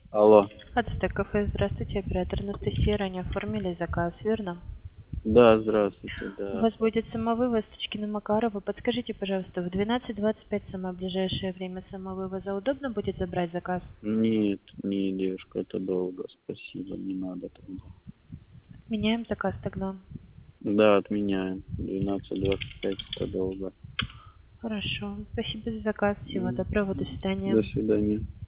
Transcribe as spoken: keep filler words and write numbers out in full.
Алло. Ацтек кафе, здравствуйте, оператор Анастасия, ранее оформили заказ, верно? Да, здравствуйте, У да. вас будет самовывоз Тучкино-Макарова. Подскажите, пожалуйста, в двенадцать двадцать пять самое ближайшее время самовывоза удобно будет забрать заказ? Нет, не, девушка, это долго, спасибо, не надо тогда. Меняем заказ тогда. Да, отменяем. двенадцать двадцать пять это долго. Хорошо. Спасибо за заказ. Всего М, доброго. До До свидания. свидания.